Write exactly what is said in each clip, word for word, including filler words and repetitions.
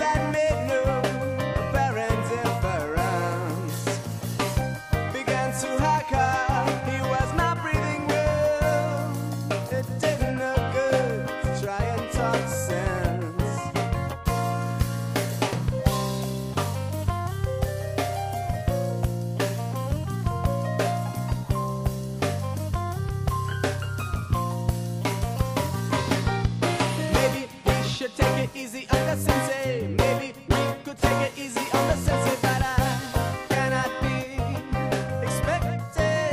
that made no apparent difference began to hacker. He was not breathing well. It didn't look good to try and talk sense. Maybe we should take it easy on the sensei. Maybe we could take it easy on the sensei, but I cannot be expected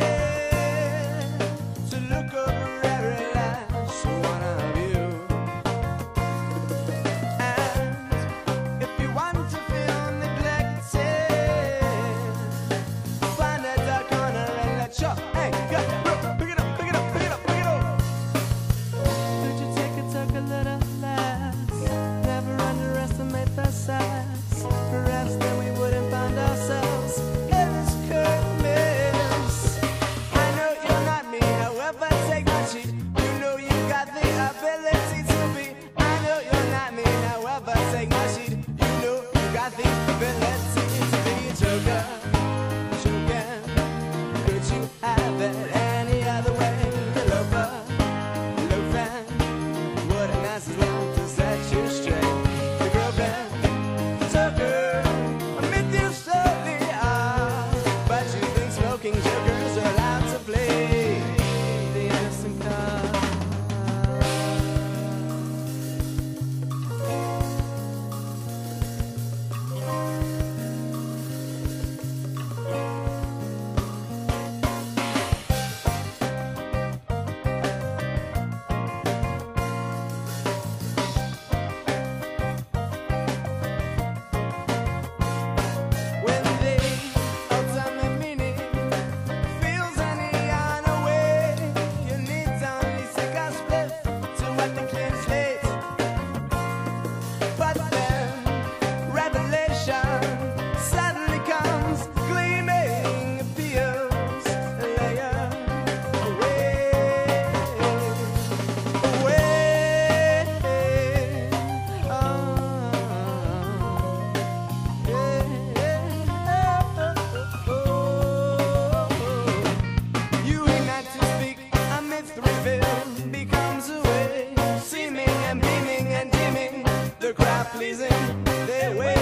to look over every last one of you. And if you want to feel neglected, find a dark corner and let your anger pick it up, pick it up, pick it up, pick it up. Did you take it, took a little less? Never underestimate the size. Perhaps then we wouldn't find ourselves in this current mess. I know you're not me, however, take my cheat. You know you got the ability to be. I know you're not me, however, take my sheet. You know you got the ability to be a joker. Joker, could you have it any other way? Loafer, loafing, wouldn't last as long to set you straight. The groping, joker, admit you slowly are, but you think smoking jokers are allowed to play the innocent card. When the ultimate meaning feels any other way, you need to only take a split to what the clean slate. But then revelation suddenly comes, gleaming, appeals a layer away, away. You ain't not to speak amidst the reveal becomes a way, seeming and beaming and deeming the crowd pleasing their way.